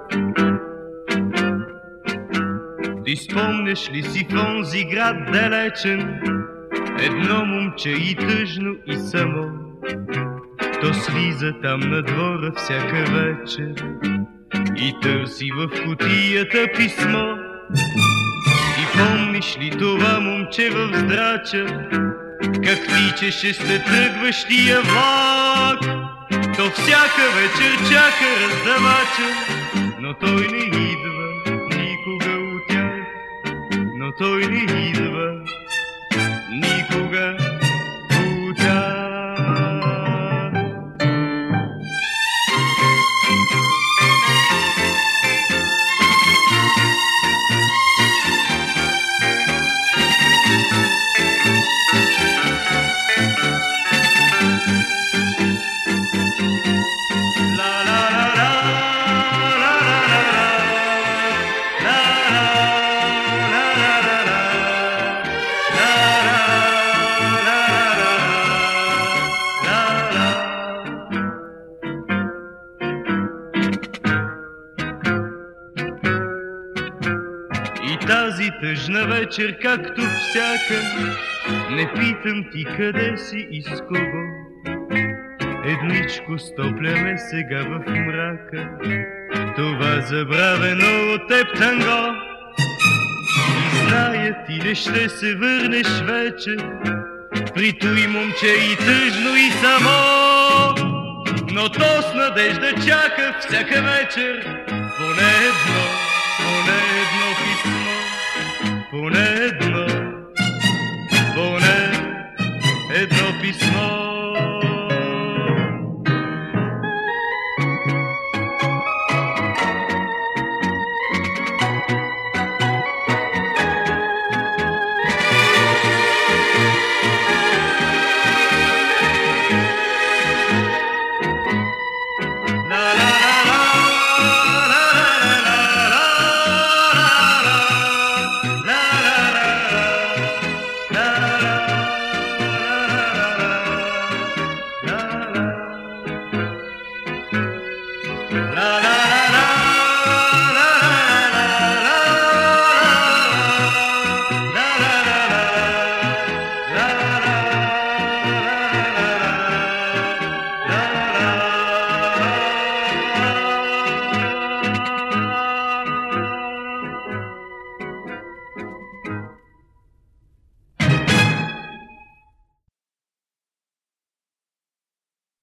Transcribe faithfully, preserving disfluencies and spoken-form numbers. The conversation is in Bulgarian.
Ти спомняш ли си в онзи град далечен едно момче и тъжно и само? То слиза там на двора всяка вечер и търси в кутията писмо. И помниш ли това момче в здрача, как тичеше след тръгващия влак? То всяка вечер чака раздавача, но той не идва никога от тях. Но той не идва никога от тях. Тази тъжна вечер, както всяка, не питам ти къде си и с кого. Едничко стопляме сега в мрака това забравено от теб танго. И зная ти не ще се върнеш вече при той момче и тъжно и само, но то с надежда чака всяка вечер поне едно, поне едно писмо, поне